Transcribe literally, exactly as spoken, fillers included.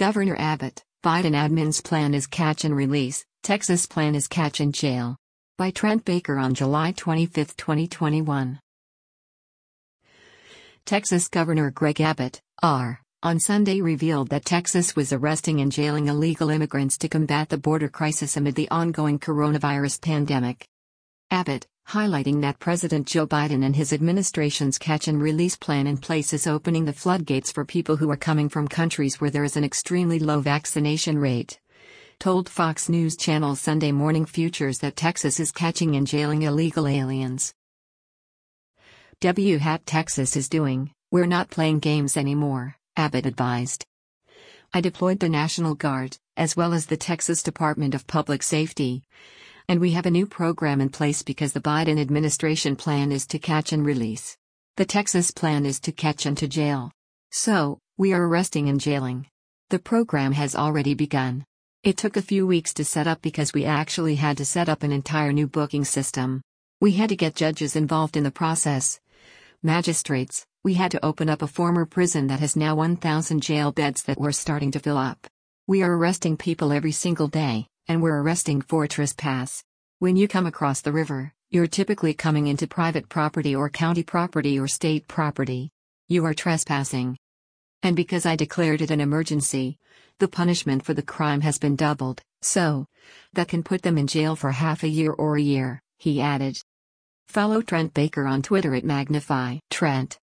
Governor Abbott, Biden admin's plan is catch and release, Texas plan is catch and jail. By Trent Baker on July twenty-fifth, twenty twenty-one. Texas Governor Greg Abbott, R., on Sunday revealed that Texas was arresting and jailing illegal immigrants to combat the border crisis amid the ongoing coronavirus pandemic. Abbott, highlighting that President Joe Biden and his administration's catch and release plan in place is opening the floodgates for people who are coming from countries where there is an extremely low vaccination rate, told Fox News Channel Sunday Morning Futures that Texas is catching and jailing illegal aliens. W hat Texas is doing, we're not playing games anymore, Abbott advised. I deployed the National Guard, as well as the Texas Department of Public Safety. And we have a new program in place because the Biden administration plan is to catch and release. The Texas plan is to catch and to jail. So, we are arresting and jailing. The program has already begun. It took a few weeks to set up because we actually had to set up an entire new booking system. We had to get judges involved in the process. Magistrates, we had to open up a former prison that has now one thousand jail beds that we're starting to fill up. We are arresting people every single day, and we're arresting for trespass. When you come across the river, you're typically coming into private property or county property or state property. You are trespassing. And because I declared it an emergency, the punishment for the crime has been doubled, so that can put them in jail for half a year or a year, he added. Follow Trent Baker on Twitter at Magnify Trent.